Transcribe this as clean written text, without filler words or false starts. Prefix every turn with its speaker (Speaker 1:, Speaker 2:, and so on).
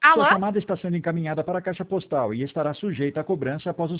Speaker 1: Sua
Speaker 2: Alô?
Speaker 1: chamada está sendo encaminhada para a caixa postal e estará sujeita a cobrança após o